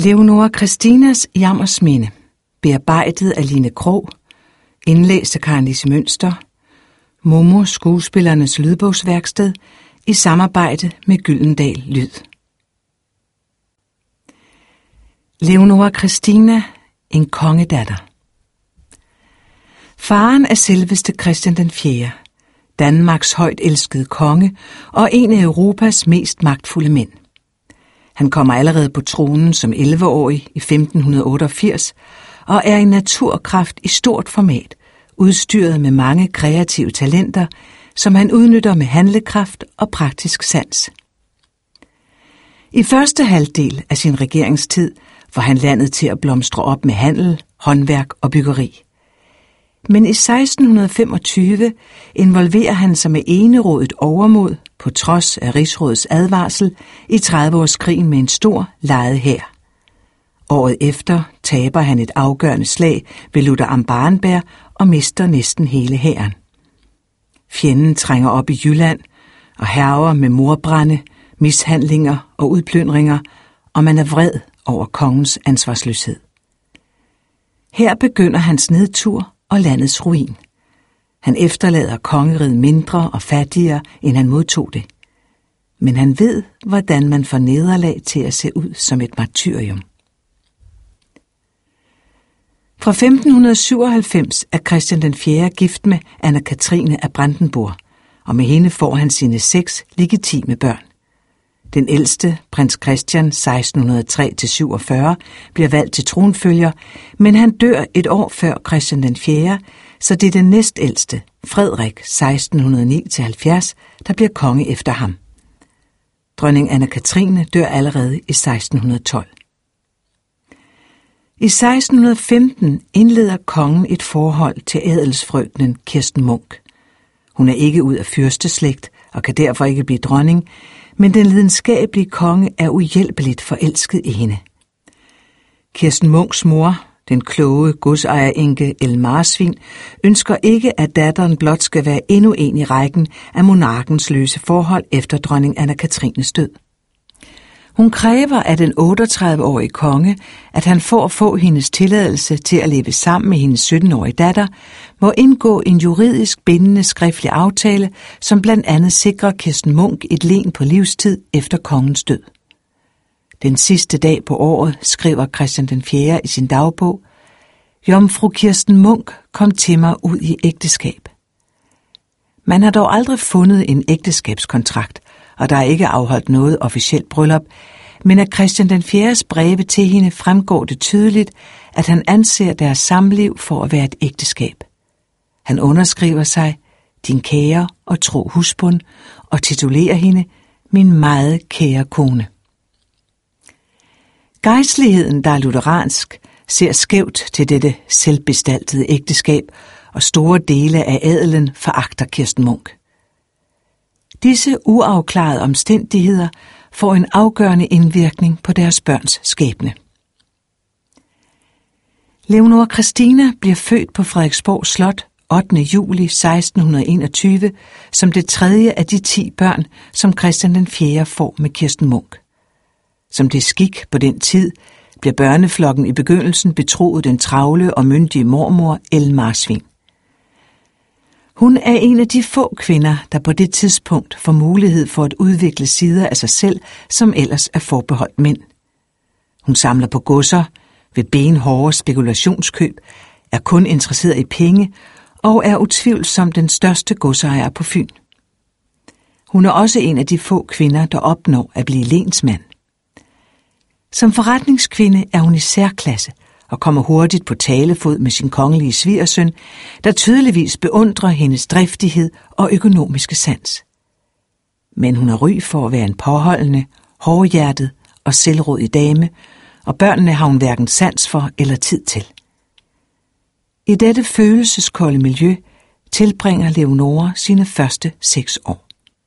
Leonora Christinas Jammersminde, bearbejdet af Line Krogh, indlæst af Karen Lise Mønster, Momo Skuespillernes Lydbogsværksted i samarbejde med Gyldendal Lyd. Leonora Christina, en kongedatter. Faren er selveste Christian den 4., Danmarks højt elskede konge og en af Europas mest magtfulde mænd. Han kommer allerede på tronen som 11-årig i 1588 og er en naturkraft i stort format, udstyret med mange kreative talenter, som han udnytter med handlekraft og praktisk sans. I første halvdel af sin regeringstid får han landet til at blomstre op med handel, håndværk og byggeri. Men i 1625 involverer han sig med enerådigt overmod, på trods af rigsrådets advarsel, i 30-årskrigen med en stor lejet hær. Året efter taber han et afgørende slag ved Luther am Barenberg og mister næsten hele hæren. Fjenden trænger op i Jylland og hærger med mordbrande, mishandlinger og udplyndringer, og man er vred over kongens ansvarsløshed. Her begynder hans nedtur og landets ruin. Han efterlader kongeriget mindre og fattigere, end han modtog det. Men han ved, hvordan man får nederlag til at se ud som et martyrium. Fra 1597 er Christian den 4. gift med Anna Cathrine af Brandenburg, og med hende får han sine 6 legitime børn. Den ældste, prins Christian 1603-47, bliver valgt til tronfølger, men han dør et år før Christian den 4., så det er den næstældste, Frederik 1609-70, der bliver konge efter ham. Dronning Anna Cathrine dør allerede i 1612. I 1615 indleder kongen et forhold til adelsfrøkenen Kirsten Munk. Hun er ikke ud af fyrsteslægt og kan derfor ikke blive dronning, men den lidenskabelige konge er uhjælpeligt forelsket i hende. Kirsten Munks mor, den kloge godsejerenke El Marsvin, ønsker ikke, at datteren blot skal være endnu en i rækken af monarkens løse forhold efter dronning Anna Cathrines død. Hun kræver af den 38-årige konge, at han for at få hendes tilladelse til at leve sammen med hendes 17-årige datter, må indgå en juridisk bindende skriftlig aftale, som blandt andet sikrer Kirsten Munk et len på livstid efter kongens død. Den sidste dag på året skriver Christian den 4. i sin dagbog: Jomfru Kirsten Munk kom til mig ud i ægteskab. Man har dog aldrig fundet en ægteskabskontrakt, og der er ikke afholdt noget officielt bryllup, men af Christian den 4.s breve til hende fremgår det tydeligt, at han anser deres samliv for at være et ægteskab. Han underskriver sig, din kære og tro husbond, og titulerer hende, min meget kære kone. Gejstligheden, der er lutheransk, ser skævt til dette selvbestaltede ægteskab, og store dele af adelen foragter Kirsten Munk. Disse uafklarede omstændigheder får en afgørende indvirkning på deres børns skæbne. Leonora Christina bliver født på Frederiksborg Slot 8. juli 1621 som det 3. af de 10 børn, som Christian den 4. får med Kirsten Munk. Som det skik på den tid, bliver børneflokken i begyndelsen betroet den travle og myndige mormor El Marsvin. Hun er en af de få kvinder, der på det tidspunkt får mulighed for at udvikle sider af sig selv, som ellers er forbeholdt mænd. Hun samler på godser, ved benhårde spekulationskøb, er kun interesseret i penge og er utvivlsomt den største godsejer på Fyn. Hun er også en af de få kvinder, der opnår at blive lensmand. Som forretningskvinde er hun i særklasse og kommer hurtigt på talefod med sin kongelige svigersøn, der tydeligvis beundrer hendes driftighed og økonomiske sans. Men hun har ry for at være en påholdende, hårdhjertet og selvrådig dame, og børnene har hun hverken sans for eller tid til. I dette følelseskolde miljø tilbringer Leonora sine første 6 år.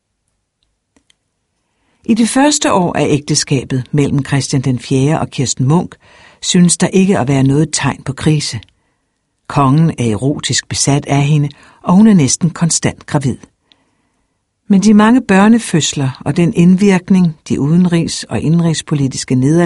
I det første år af ægteskabet mellem Christian den 4. og Kirsten Munk synes der ikke at være noget tegn på krise. Kongen er erotisk besat af hende, og hun er næsten konstant gravid. Men de mange børnefødsler og den indvirkning, de udenrigs- og indrigspolitiske nederlag